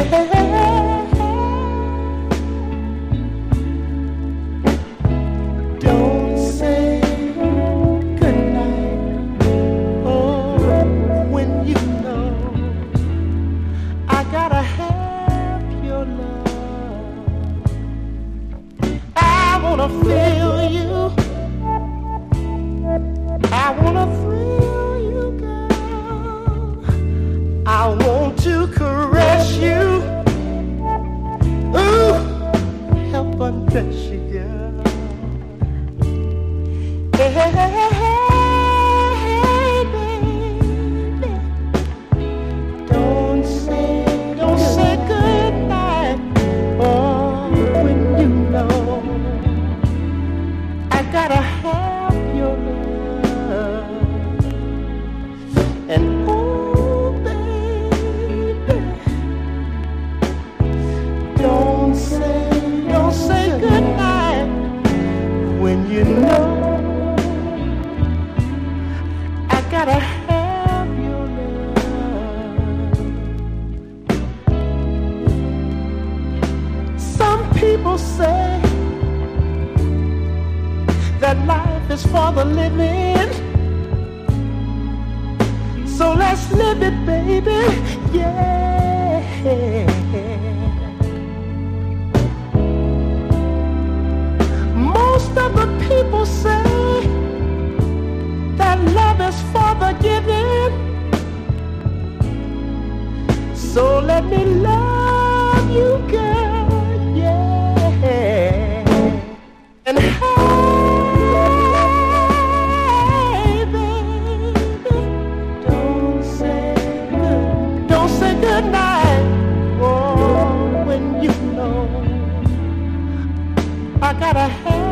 Don't say goodnight. Oh, when you know I gotta have your love. I wanna feel you. I wanna thrill you, girl. I want to caress you. Ooh, help undress you, girl. Hey, baby. Don't say goodnight. Oh, when you know I gotta have your love. And oh, baby, don't say goodnight when you know I gotta have your love. Some people say that life is for the living, so let's live it, baby, yeah. Most of the people say that love is for the giving, so let me love you, girl, yeah. And hey, baby, don't say goodnight. Oh, when you know I gotta have